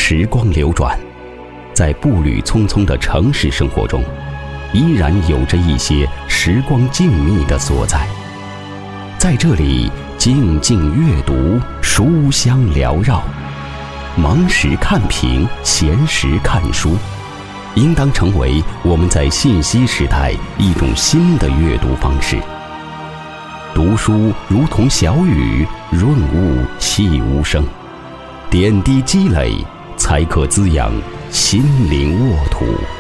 时光流转，在步履匆匆的城市生活中，依然有着一些时光静谧的所在。在这里静静阅读，书香缭绕，忙时看屏，闲时看书，应当成为我们在信息时代一种新的阅读方式。读书如同小雨，润物细无声，点滴积累，才可滋养心灵沃土。